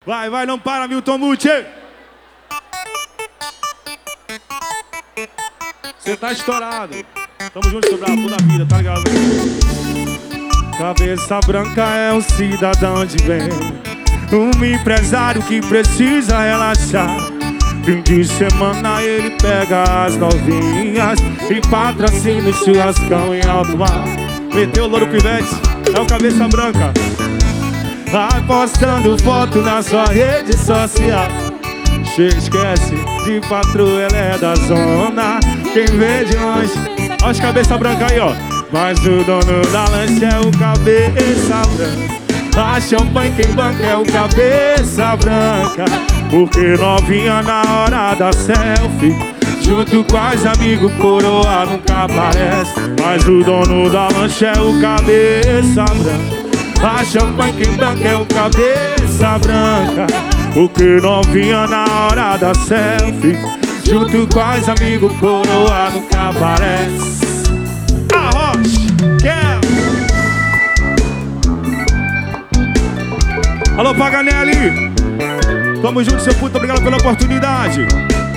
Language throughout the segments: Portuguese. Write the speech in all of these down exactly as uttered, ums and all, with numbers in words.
Vai, vai, não para, Milton Muti. Você tá estourado. Tamo junto, seu bravo, toda a vida, tá ligado? Cabeça branca é um cidadão de bem, um empresário que precisa relaxar. Fim de semana ele pega as novinhas e patrocina o churrascão em alto mar. Meteu o louro pivete, é o cabeça branca. Vai postando foto na sua rede social. Che esquece de patroa, ela é da zona. Quem vê de longe, olha os cabeça branca aí, ó. Mas o dono da lanche é o cabeça branca. A champanhe quem banca é o cabeça branca. Porque novinha na hora da selfie, junto com as amigos, coroa nunca aparece. Mas o dono da lanche é o cabeça branca. A champanhe quem banca é o cabeça branca. Porque novinha na hora da selfie, junto com as amigos, coroa nunca aparece. Arrocha, quer? Alô, Paganelli. Tamo junto, seu puto, obrigado pela oportunidade.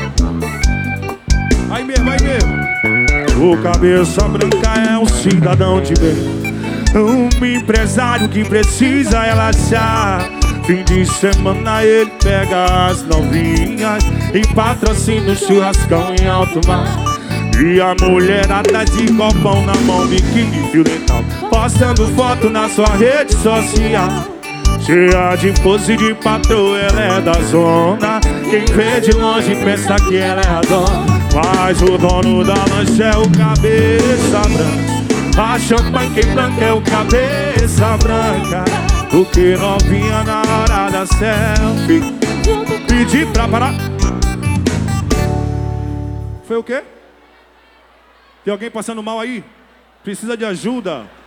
Aí mesmo, aí mesmo. O cabeça branca é um cidadão de bem, um empresário que precisa relaxar. Fim de semana ele pega as novinhas e patrocina o churrascão em alto mar. E a mulherada de copão na mão, biquíni fio dental, postando foto na sua rede social. Cheia de pose de patroa, ela é da zona. Quem vê de longe pensa que ela é a dona. Mas o dono da lanche é o cabeça branca. A champanhe quem branca é o cabeça branca. O que novinha na hora da selfie, pedi pra parar. Foi o quê? Tem alguém passando mal aí? Precisa de ajuda?